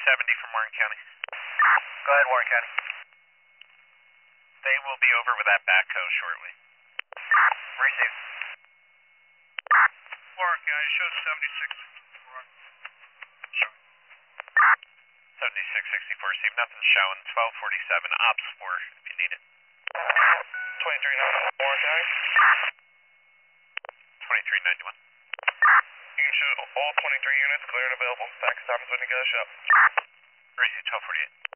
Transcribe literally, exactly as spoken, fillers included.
seventy from Warren County. Go ahead, Warren County. They will be over with that backhoe shortly. Receive. Warren County, show seventy-six sixty-four. Show. seventy-six sixty-four, receive nothing showing. twelve forty-seven, ops four if you need it. twenty-three ninety-one, Warren County. twenty-three ninety-one. You can show all twenty-three units clear and available. Taxi time is when you get a shot. Receive twelve forty-eight.